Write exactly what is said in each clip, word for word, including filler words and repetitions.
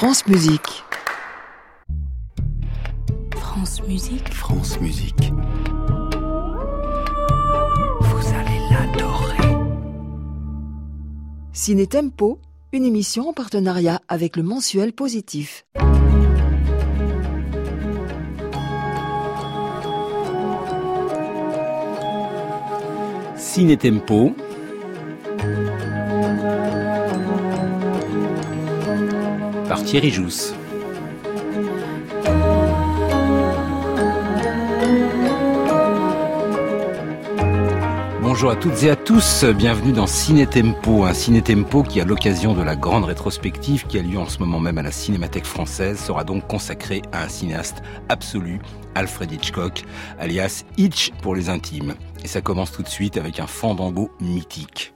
France Musique. France Musique. France Musique. Vous allez l'adorer. Ciné Tempo, une émission en partenariat avec le mensuel Positif. Ciné Tempo. Par Thierry Jousse. Bonjour à toutes et à tous, bienvenue dans Ciné Tempo, un Ciné Tempo qui, à l'occasion de la grande rétrospective qui a lieu en ce moment même à la Cinémathèque française, sera donc consacré à un cinéaste absolu, Alfred Hitchcock, alias Hitch pour les intimes. Et ça commence tout de suite avec un fandango mythique.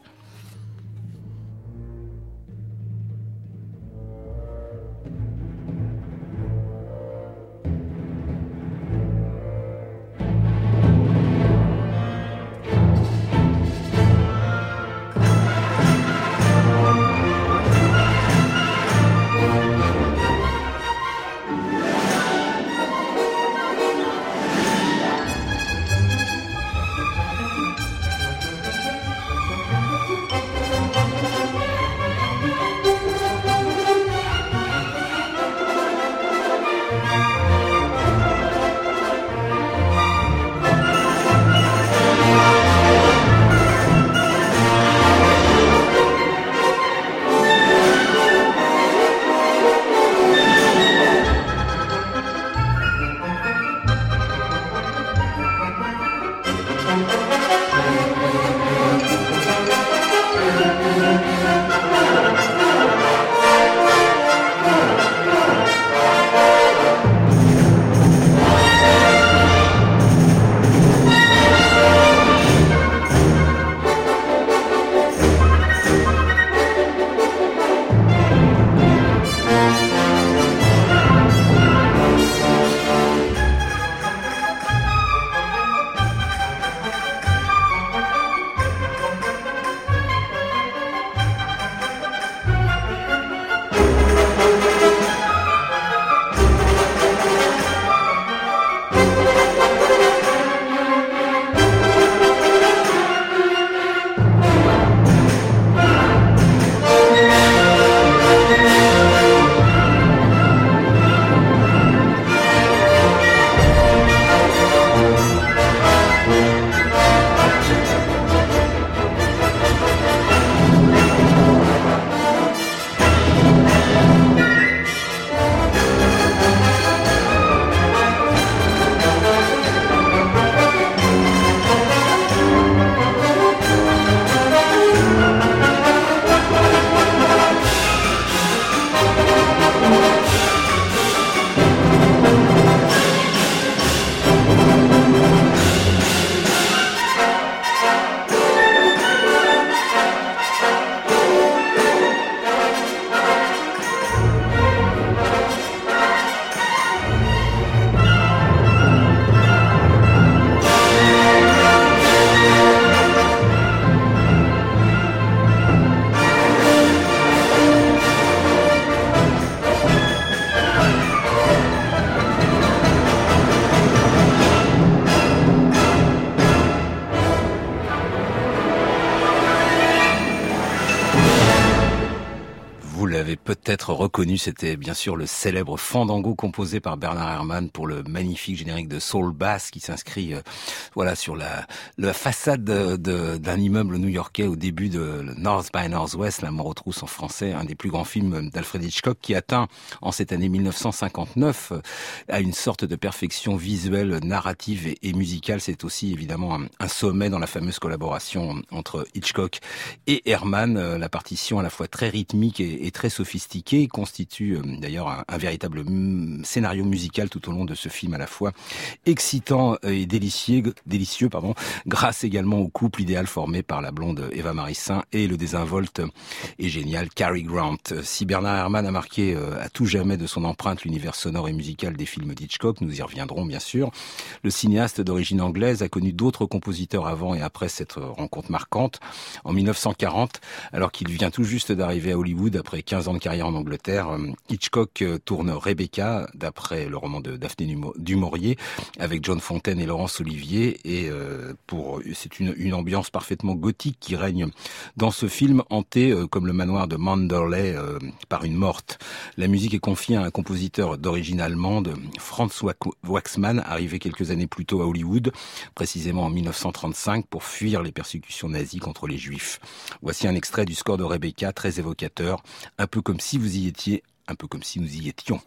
Peut-être reconnu, c'était bien sûr le célèbre fandango composé par Bernard Herrmann pour le magnifique générique de Saul Bass qui s'inscrit euh, voilà sur la, la façade de, de, d'un immeuble new-yorkais au début de North by Northwest, La mort aux trousses en français, un des plus grands films d'Alfred Hitchcock qui atteint en cette année mille neuf cent cinquante-neuf euh, à une sorte de perfection visuelle, narrative et, et musicale. C'est aussi évidemment un, un sommet dans la fameuse collaboration entre Hitchcock et Herrmann. Euh, la partition à la fois très rythmique et, et très sophistiquée constitue euh, d'ailleurs un, un véritable m- scénario musical tout au long de ce film à la fois excitant et délicieux, délicieux pardon, grâce également au couple idéal formé par la blonde Eva Marissin et le désinvolte et génial Cary Grant. Si Bernard Herrmann a marqué euh, à tout jamais de son empreinte l'univers sonore et musical des films d'Hitchcock, nous y reviendrons bien sûr, le cinéaste d'origine anglaise a connu d'autres compositeurs avant et après cette rencontre marquante. En mille neuf cent quarante, alors qu'il vient tout juste d'arriver à Hollywood après quinze ans de carrière en Angleterre, Hitchcock tourne Rebecca, d'après le roman de Daphné du Maurier, avec John Fontaine et Laurence Olivier. Et euh, pour c'est une, une ambiance parfaitement gothique qui règne dans ce film, hanté euh, comme le manoir de Manderley euh, par une morte. La musique est confiée à un compositeur d'origine allemande, Franz Waxman, arrivé quelques années plus tôt à Hollywood, précisément en mille neuf cent trente-cinq, pour fuir les persécutions nazies contre les Juifs. Voici un extrait du score de Rebecca, très évocateur, un peu comme si vous y étiez, un peu comme si nous y étions.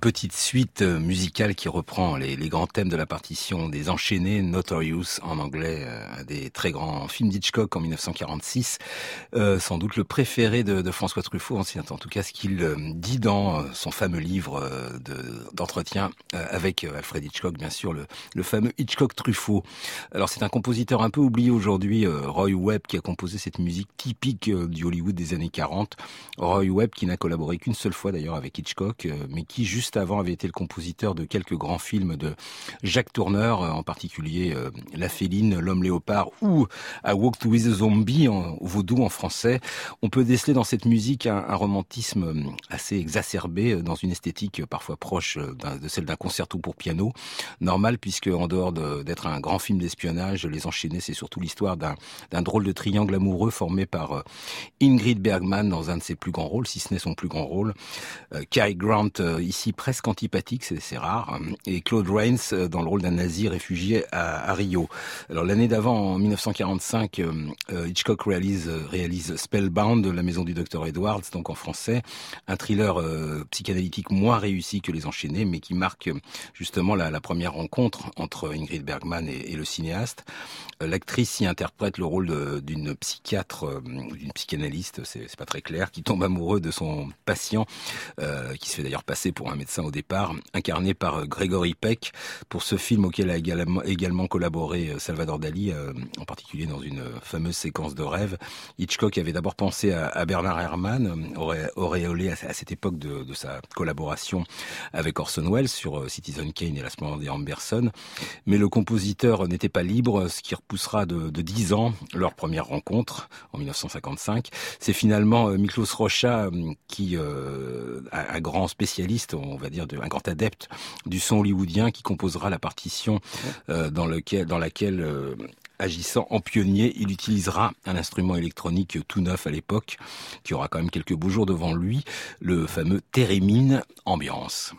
petite suite musicale qui reprend les, les grands thèmes de la partition des Enchaînés, Notorious en anglais, un des très grands films d'Hitchcock en dix-neuf cent quarante-six, euh, sans doute le préféré de, de François Truffaut, en tout cas ce qu'il dit dans son fameux livre de, d'entretien avec Alfred Hitchcock, bien sûr, le, le fameux Hitchcock-Truffaut. Alors c'est un compositeur un peu oublié aujourd'hui, Roy Webb, qui a composé cette musique typique du Hollywood des années quarante. Roy Webb qui n'a collaboré qu'une seule fois d'ailleurs avec Hitchcock, mais qui juste avant avait été le compositeur de quelques grands films de Jacques Tourneur, en particulier euh, La Féline, L'Homme Léopard ou A Walk with a Zombie, en vaudou en français. On peut déceler dans cette musique un, un romantisme assez exacerbé, dans une esthétique parfois proche de celle d'un concerto pour piano. Normal, puisque en dehors de, d'être un grand film d'espionnage, Les Enchaînés, c'est surtout l'histoire d'un, d'un drôle de triangle amoureux formé par euh, Ingrid Bergman dans un de ses plus grands rôles, si ce n'est son plus grand rôle. Euh, Cary Grant, euh, ici presque antipathique, c'est, c'est rare, et Claude Rains euh, dans le rôle d'un nazi réfugié à, à Rio. Alors l'année d'avant, en dix-neuf cent quarante-cinq, euh, Hitchcock réalise, réalise Spellbound, La Maison du Docteur Edwards, donc en français, un thriller euh, psychanalytique moins réussi que Les Enchaînés, mais qui marque justement la, la première rencontre entre Ingrid Bergman et, et le cinéaste. Euh, l'actrice y interprète le rôle de, d'une psychiatre, euh, d'une psychanalyste, c'est, c'est pas très clair, qui tombe amoureux de son patient, euh, qui se fait d'ailleurs passer pour un médecin au départ, incarné par Gregory Peck, pour ce film auquel a également, également collaboré Salvador Dali, euh, en particulier dans une fameuse séquence de rêve. Hitchcock avait d'abord pensé à, à Bernard Herrmann, aurait auréolé à, à cette époque de, de sa collaboration avec Orson Welles sur euh, Citizen Kane et La Splendeur des Amberson, mais le compositeur n'était pas libre, ce qui repoussera de, de dix ans leur première rencontre en dix-neuf cent cinquante-cinq. C'est finalement euh, Miklos Rocha euh, qui, euh, un, un grand spécialiste, on va dire, de, un grand adepte du son hollywoodien, qui composera la partition euh, dans, lequel, dans laquelle, euh, agissant en pionnier, il utilisera un instrument électronique tout neuf à l'époque, qui aura quand même quelques beaux jours devant lui, le fameux Theremin Ambiance.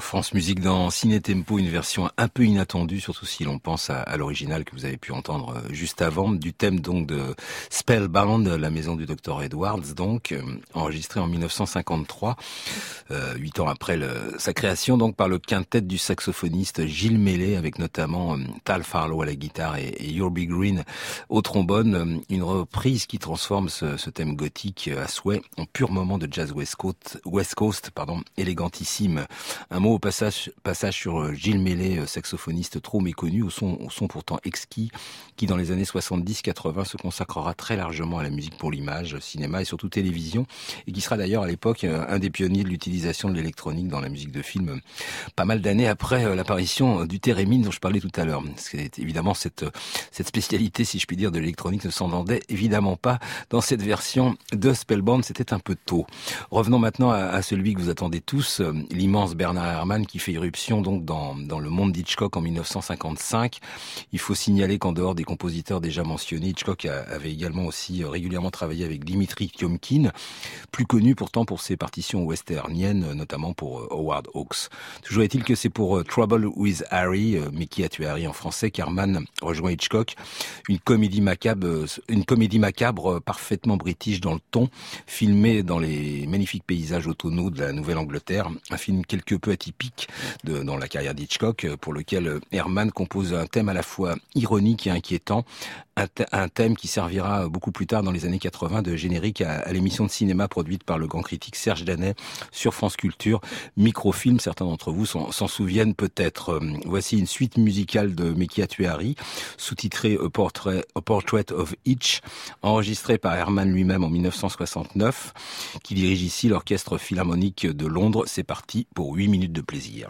France Musique dans Ciné Tempo, une version un peu inattendue, surtout si l'on pense à, à l'original que vous avez pu entendre juste avant, du thème donc de Spellbound, la maison du docteur Edwards, donc euh, enregistré en mille neuf cent cinquante-trois, euh, huit ans après le, sa création, donc par le quintet du saxophoniste Gilles Mellet, avec notamment euh, Tal Farlow à la guitare et, et Yorby Green au trombone, euh, une reprise qui transforme ce, ce thème gothique à souhait en pur moment de jazz West Coast, West Coast, pardon, élégantissime. Un mot au passage, passage sur Gilles Mellet, saxophoniste trop méconnu, au son, au son pourtant exquis, qui dans les années soixante-dix quatre-vingts se consacrera très largement à la musique pour l'image, cinéma et surtout télévision, et qui sera d'ailleurs à l'époque un des pionniers de l'utilisation de l'électronique dans la musique de film, pas mal d'années après l'apparition du thérémine dont je parlais tout à l'heure. C'est évidemment cette, cette spécialité, si je puis dire, de l'électronique ne s'entendait évidemment pas dans cette version de Spellbound, c'était un peu tôt. Revenons maintenant à, à celui que vous attendez tous, l'immense Bernard Herrmann qui fait irruption donc dans, dans le monde d'Hitchcock en mille neuf cent cinquante-cinq. Il faut signaler qu'en dehors des compositeurs déjà mentionnés, Hitchcock a, avait également aussi régulièrement travaillé avec Dimitri Tiomkin, plus connu pourtant pour ses partitions westerniennes, notamment pour Howard Hawks. Toujours est-il que c'est pour Trouble with Harry, mais qui a tué Harry en français, qu'Herrmann rejoint Hitchcock. Une comédie macabre, une comédie macabre parfaitement british dans le ton, filmée dans les magnifiques paysages automnaux de la Nouvelle-Angleterre. Un film quelque peu atypique de, dans la carrière d'Hitchcock, pour lequel Herrmann compose un thème à la fois ironique et inquiétant, un, th- un thème qui servira beaucoup plus tard dans les années quatre-vingts de générique à, à l'émission de cinéma produite par le grand critique Serge Danet sur France Culture, Microfilm, certains d'entre vous s'en, s'en souviennent peut-être. Voici une suite musicale de Mais qui a tué Harry, sous-titrée A Portrait, A Portrait of Hitch, enregistrée par Herrmann lui-même en mille neuf cent soixante-neuf, qui dirige ici l'Orchestre Philharmonique de Londres. C'est parti pour huit minutes de plaisir.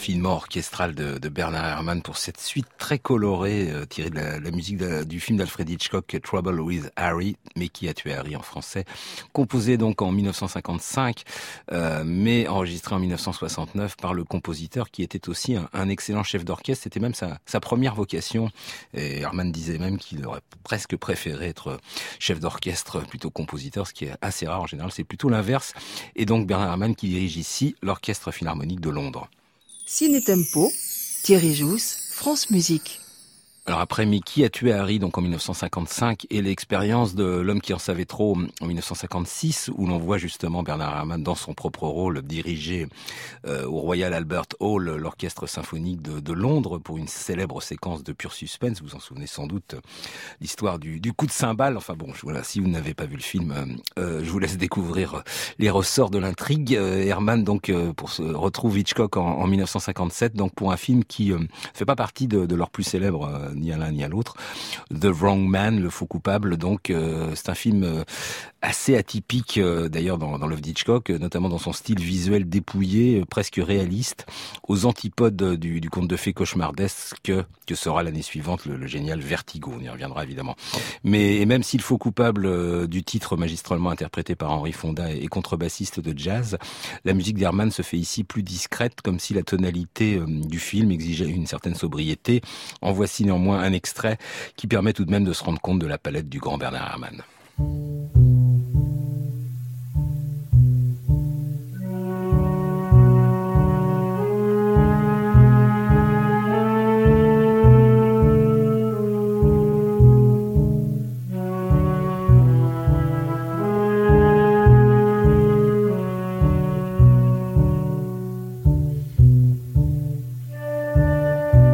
finement orchestral de, de Bernard Herrmann pour cette suite très colorée euh, tirée de la, la musique de, du film d'Alfred Hitchcock Trouble with Harry, mais qui a tué Harry en français, composé donc en mille neuf cent cinquante-cinq, euh, mais enregistré en mille neuf cent soixante-neuf par le compositeur qui était aussi un, un excellent chef d'orchestre. C'était même sa, sa première vocation. Et Herrmann disait même qu'il aurait presque préféré être chef d'orchestre plutôt compositeur, ce qui est assez rare en général, c'est plutôt l'inverse. Et donc Bernard Herrmann qui dirige ici l'Orchestre Philharmonique de Londres. Ciné Tempo, Thierry Jousse, France Musique. Alors après Mickey a tué Harry donc en mille neuf cent cinquante-cinq et l'expérience de L'homme qui en savait trop en mille neuf cent cinquante-six où l'on voit justement Bernard Herrmann dans son propre rôle diriger euh, au Royal Albert Hall l'orchestre symphonique de, de Londres pour une célèbre séquence de pur suspense. Vous vous en souvenez sans doute, l'histoire du, du coup de cymbale. Enfin bon, voilà, si vous n'avez pas vu le film, euh, je vous laisse découvrir les ressorts de l'intrigue. Euh, Herrmann donc euh, pour se retrouve Hitchcock en, en mille neuf cent cinquante-sept donc pour un film qui euh, fait pas partie de, de leurs plus célèbres. Euh, ni à l'un ni à l'autre. The Wrong Man, le faux coupable, donc euh, c'est un film euh, assez atypique euh, d'ailleurs dans, dans l'œuvre d'Hitchcock, euh, notamment dans son style visuel dépouillé, euh, presque réaliste, aux antipodes du, du conte de fées cauchemardesque que sera l'année suivante le, le génial Vertigo. On y reviendra évidemment. Mais et même si le faux coupable euh, du titre magistralement interprété par Henry Fonda est, est contrebassiste de jazz, la musique d'Herrmann se fait ici plus discrète, comme si la tonalité euh, du film exigeait une certaine sobriété. En voici néanmoins un extrait qui permet tout de même de se rendre compte de la palette du grand Bernard Herrmann.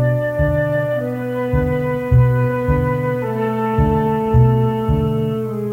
Thank you.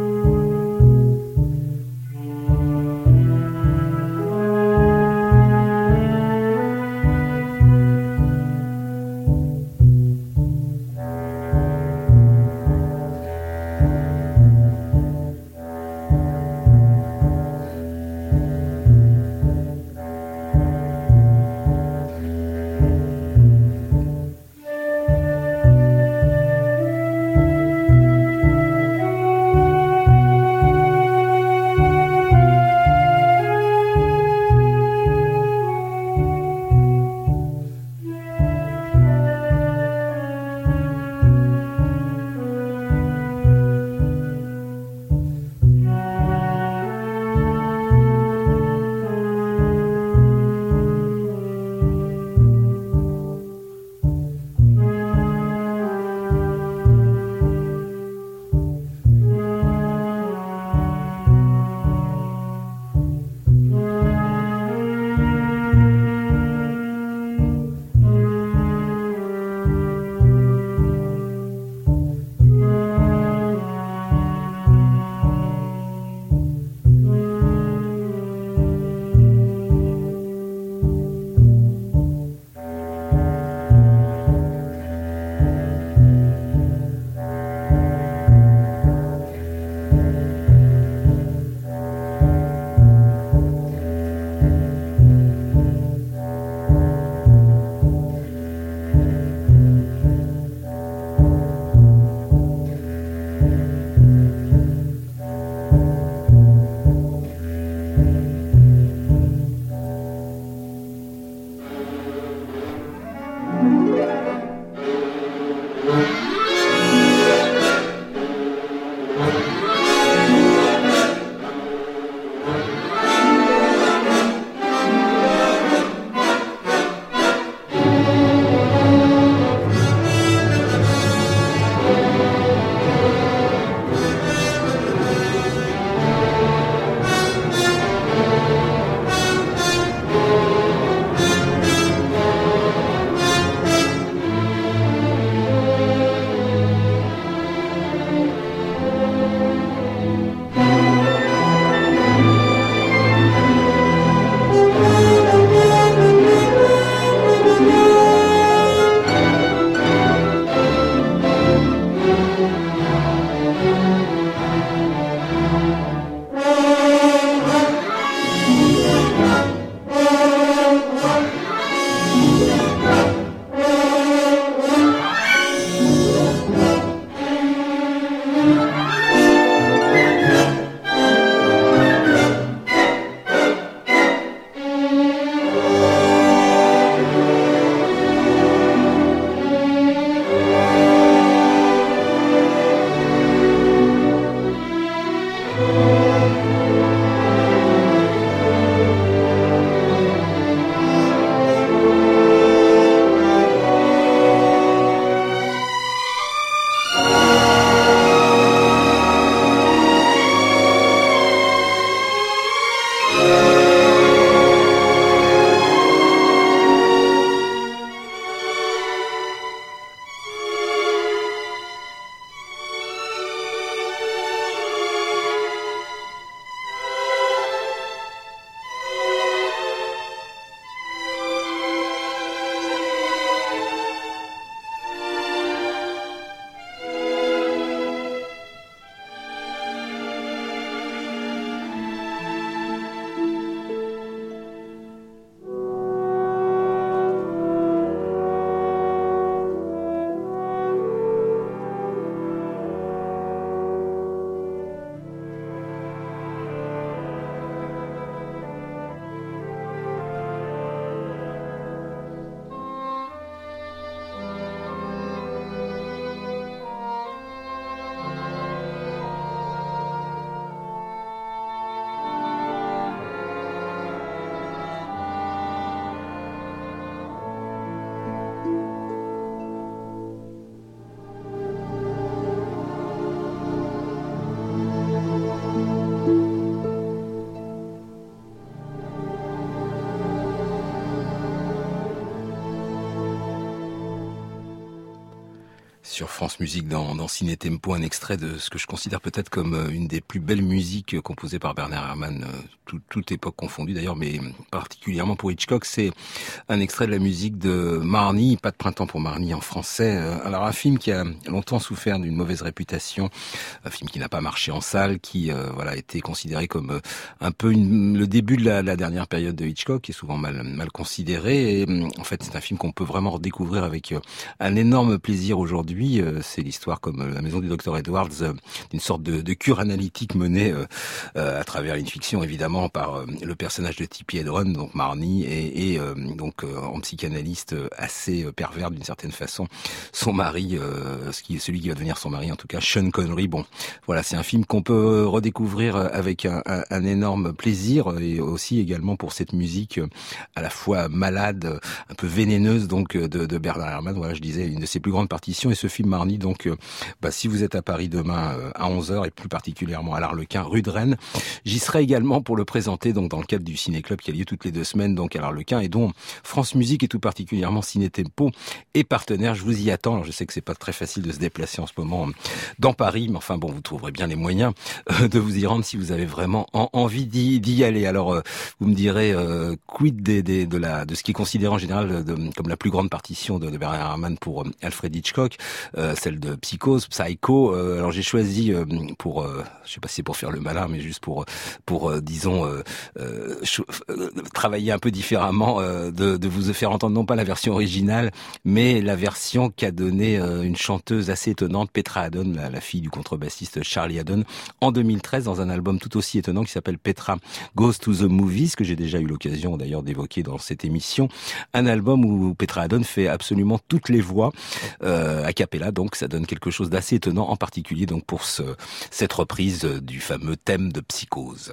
sur France Musique dans, dans Ciné Tempo, un extrait de ce que je considère peut-être comme une des plus belles musiques composées par Bernard Herrmann, tout, toute époque confondue d'ailleurs, mais particulièrement pour Hitchcock. C'est un extrait de la musique de Marnie, Pas de printemps pour Marnie en français. Alors un film qui a longtemps souffert d'une mauvaise réputation, un film qui n'a pas marché en salle, qui euh, voilà a été considéré comme euh, un peu une, le début de la, la dernière période de Hitchcock, qui est souvent mal, mal considéré. Et en fait, c'est un film qu'on peut vraiment redécouvrir avec euh, un énorme plaisir aujourd'hui. Euh, c'est l'histoire, comme La Maison du Docteur Edwards, euh, d'une sorte de, de cure analytique menée euh, euh, à travers une fiction, évidemment, par euh, le personnage de Tippi Hedren, donc Marnie, et, et euh, donc euh, en psychanalyste assez euh, pervers d'une certaine façon, son mari, euh, ce qui, celui qui va devenir son mari, en tout cas, Sean Connery. Bon, voilà, c'est un film qu'on peut redécouvrir avec un, un, un énorme plaisir, et aussi également pour cette musique à la fois malade, un peu vénéneuse, donc de, de Bernard Herrmann. Voilà, je disais, une de ses plus grandes partitions. Et ce film Marnie, donc, euh, bah, si vous êtes à Paris demain euh, à onze heures, et plus particulièrement à l'Arlequin, rue de Rennes, j'y serai également pour le présenter, donc dans le cadre du Ciné-Club qui a lieu toutes les deux semaines, donc à l'Arlequin, et dont France Musique et tout particulièrement Ciné Tempo est partenaire. Je vous y attends. Alors, je sais que c'est pas très facile de se déplacer en ce moment dans Paris, mais enfin bon, vous trouverez bien les moyens euh, de vous y rendre si vous avez vraiment en, envie d'y, d'y aller. Alors, euh, vous me direz, euh, quid des, des, de, la, de ce qui est considéré en général de, comme la plus grande partition de, de Bernard Herrmann pour euh, Alfred Hitchcock, euh, celle de Psychose, Psycho. Euh, alors j'ai choisi euh, pour, euh, je sais pas si c'est pour faire le malin, mais juste pour, pour euh, disons, euh, euh, euh, travailler un peu différemment, euh, de, de vous faire entendre non pas la version originale, mais la version qu'a donnée euh, une chanteuse assez étonnante, Petra Haddon, la, la fille du contrebassiste Charlie Haddon, en deux mille treize, dans un album tout aussi étonnant qui s'appelle Petra Goes to the Movies, que j'ai déjà eu l'occasion d'ailleurs d'évoquer dans cette émission. Un album où Petra Haddon fait absolument toutes les voix euh, a cappella, donc ça donne quelque chose d'assez étonnant, en particulier donc pour ce, cette reprise du fameux thème de Psychose.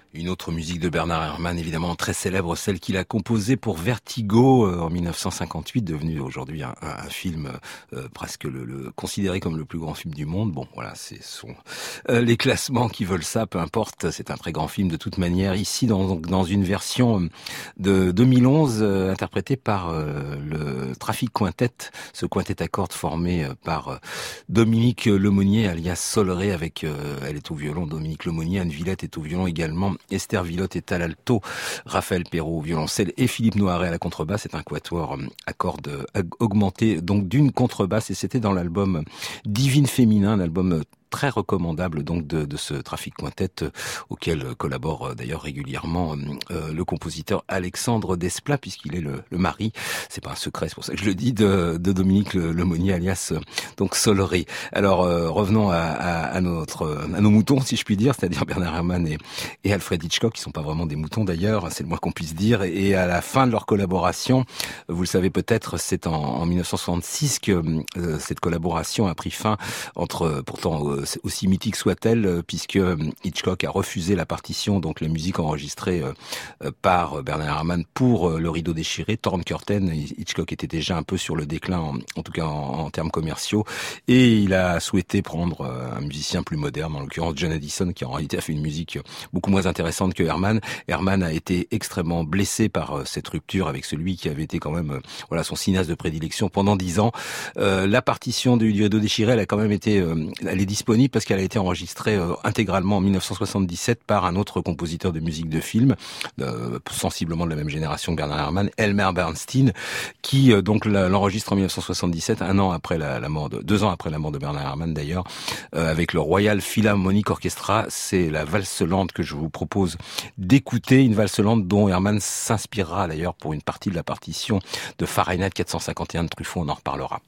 Une autre musique de Bernard Herrmann, évidemment très célèbre, celle qu'il a composée pour Vertigo euh, en mille neuf cent cinquante-huit, devenu aujourd'hui un, un, un film euh, presque le, le considéré comme le plus grand film du monde. Bon, voilà, c'est son euh, les classements qui veulent ça, peu importe. C'est un très grand film de toute manière. Ici, dans, dans une version de deux mille onze, euh, interprétée par euh, le Traffic Quintet, ce quintet à cordes formé euh, par euh, Dominique Lemonnier, alias Soleré, avec euh, elle est au violon, Dominique Lemonnier, Anne Villette est au violon également. Esther Villotte est à l'alto, Raphaël Perrault au violoncelle et Philippe Noiret à la contrebasse. C'est un quatuor à cordes augmenté donc d'une contrebasse, et c'était dans l'album Divine Féminin, un album très recommandable donc de, de ce Traffic Quintet euh, auquel collabore euh, d'ailleurs régulièrement euh, le compositeur Alexandre Desplat, puisqu'il est le, le mari, c'est pas un secret, c'est pour ça que je le dis, de, de Dominique Lemonnier alias euh, donc Soleré. Alors euh, revenons à, à, à notre à nos moutons, si je puis dire, c'est-à-dire Bernard Herrmann et, et Alfred Hitchcock, qui sont pas vraiment des moutons d'ailleurs, c'est le moins qu'on puisse dire. Et à la fin de leur collaboration, vous le savez peut-être, c'est en, en mille neuf cent soixante-six que euh, cette collaboration a pris fin entre, pourtant euh, aussi mythique soit-elle, puisque Hitchcock a refusé la partition, donc la musique enregistrée par Bernard Herrmann pour Le Rideau déchiré, Torn Curtain. Hitchcock était déjà un peu sur le déclin, en, en tout cas en, en termes commerciaux, et il a souhaité prendre un musicien plus moderne, en l'occurrence John Addison, qui en réalité a fait une musique beaucoup moins intéressante que Herrmann. Herrmann a été extrêmement blessé par cette rupture avec celui qui avait été quand même voilà son cinéaste de prédilection pendant dix ans. Euh, la partition du, du Rideau déchiré, elle a quand même été, euh, elle est disponible parce qu'elle a été enregistrée euh, intégralement en mille neuf cent soixante-dix-sept par un autre compositeur de musique de film, euh, sensiblement de la même génération que Bernard Herrmann, Elmer Bernstein, qui euh, donc l'enregistre en mille neuf cent soixante-dix-sept, un an après la, la mort de, deux ans après la mort de Bernard Herrmann d'ailleurs, euh, avec le Royal Philharmonic Orchestra. C'est la valse lente que je vous propose d'écouter, une valse lente dont Herrmann s'inspirera d'ailleurs pour une partie de la partition de Fahrenheit quatre cent cinquante et un de Truffaut, on en reparlera.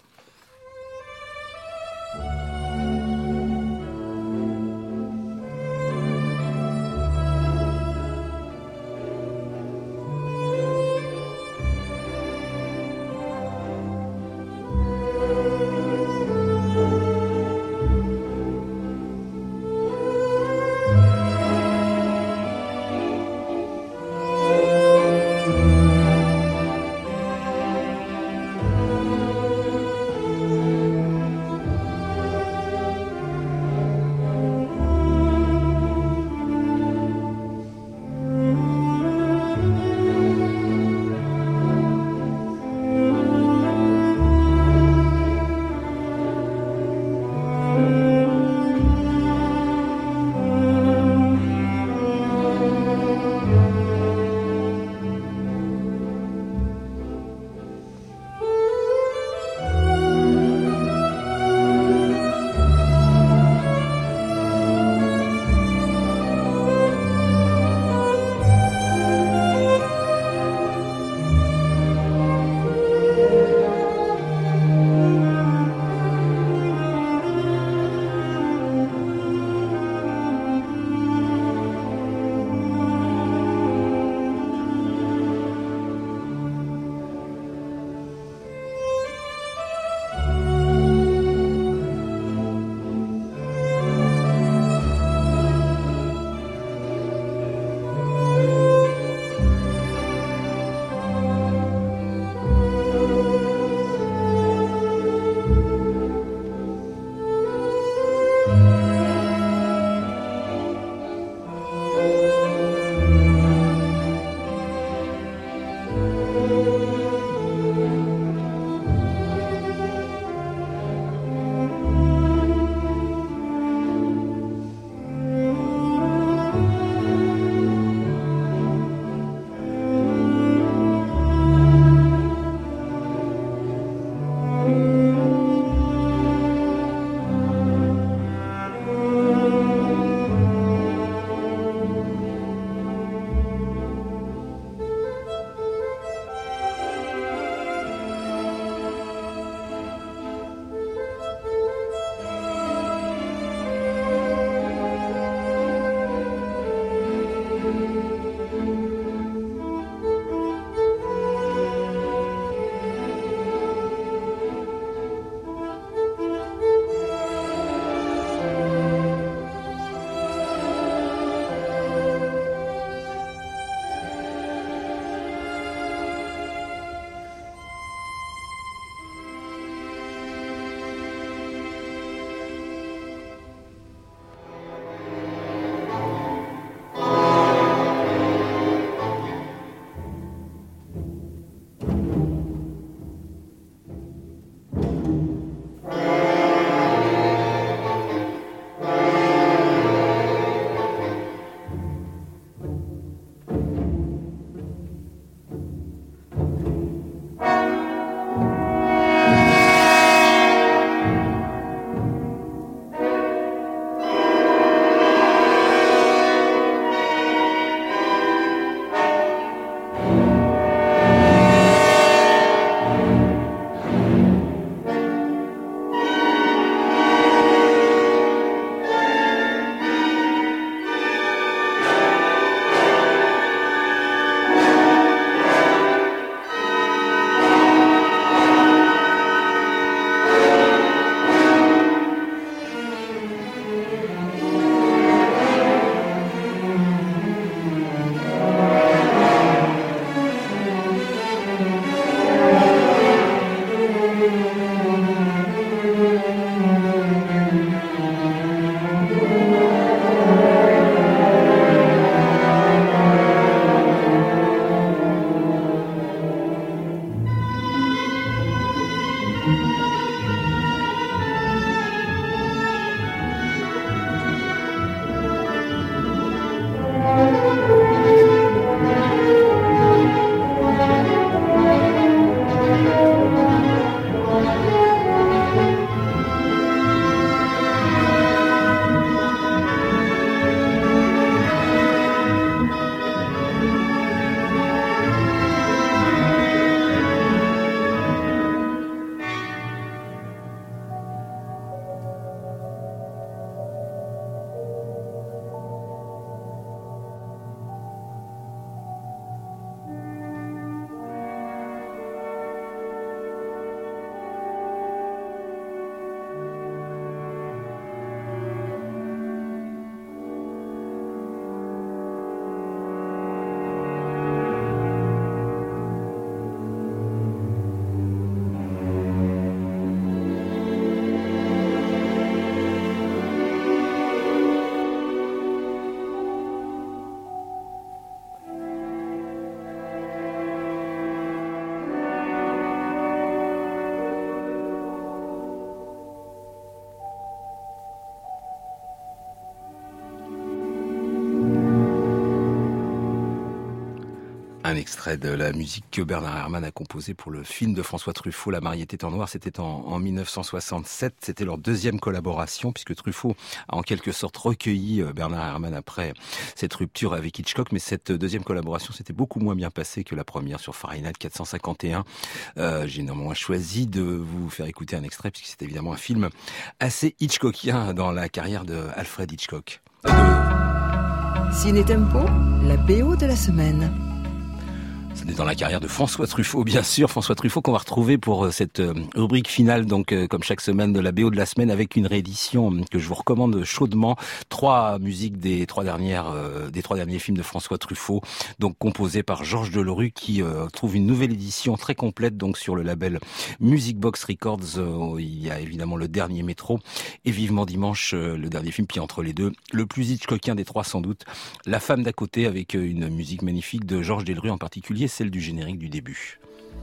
Un extrait de la musique que Bernard Herrmann a composée pour le film de François Truffaut, La mariée était en noir. C'était en, en mille neuf cent soixante-sept. C'était leur deuxième collaboration, puisque Truffaut a en quelque sorte recueilli Bernard Herrmann après cette rupture avec Hitchcock. Mais cette deuxième collaboration s'était beaucoup moins bien passée que la première sur Fahrenheit quatre cent cinquante et un. Euh, j'ai néanmoins choisi de vous faire écouter un extrait, puisque c'est évidemment un film assez Hitchcockien dans la carrière de Alfred Hitchcock. De... Ciné Tempo, la B O de la semaine. C'est dans la carrière de François Truffaut, bien sûr. François Truffaut qu'on va retrouver pour cette rubrique finale, donc comme chaque semaine, de la B O de la semaine, avec une réédition que je vous recommande chaudement. Trois musiques des trois dernières, euh, des trois derniers films de François Truffaut, donc composées par Georges Delerue, qui euh, trouve une nouvelle édition très complète, donc sur le label Music Box Records. Euh, il y a évidemment Le Dernier Métro et Vivement Dimanche, euh, le dernier film, puis entre les deux, le plus Hitchcockien des trois sans doute, La femme d'à côté, avec une musique magnifique de Georges Delerue en particulier, celle du générique du début.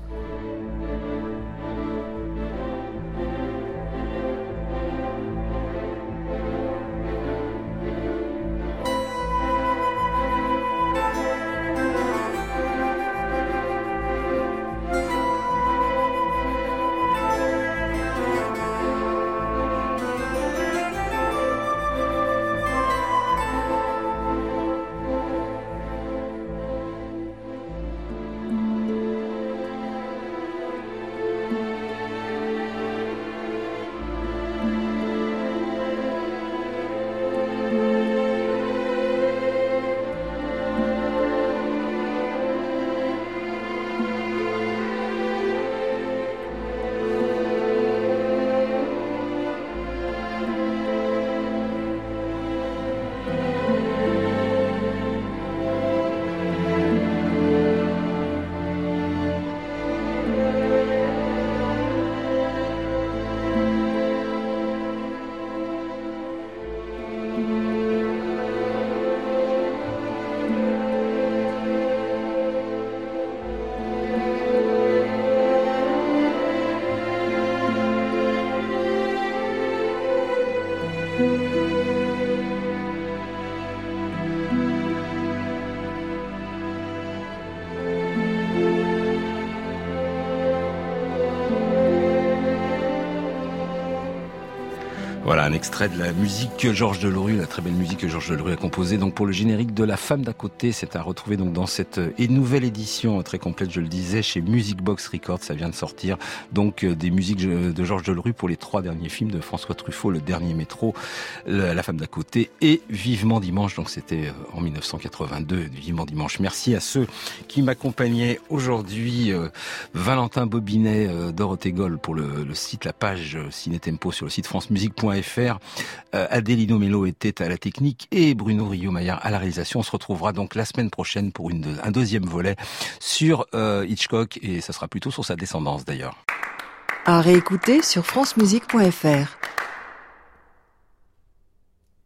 Voilà un extrait de la musique que Georges Delerue, la très belle musique que Georges Delerue a composée donc pour le générique de La femme d'à côté. C'est à retrouver donc dans cette et nouvelle édition très complète, je le disais, chez Music Box Records. Ça vient de sortir donc des musiques de Georges Delerue pour les trois derniers films de François Truffaut, Le Dernier Métro, La femme d'à côté et Vivement Dimanche. Donc c'était en mille neuf cent quatre-vingt-deux, Vivement Dimanche. Merci à ceux qui m'accompagnaient aujourd'hui. Valentin Bobinet, Dorothée Goll pour le, le site, la page Ciné Tempo sur le site francemusique point f r. Euh, Adélino Mello était à la technique et Bruno Rio-Maillard à la réalisation. On se retrouvera donc la semaine prochaine pour une, un deuxième volet sur euh, Hitchcock et ça sera plutôt sur sa descendance d'ailleurs. À réécouter sur francemusique point f r.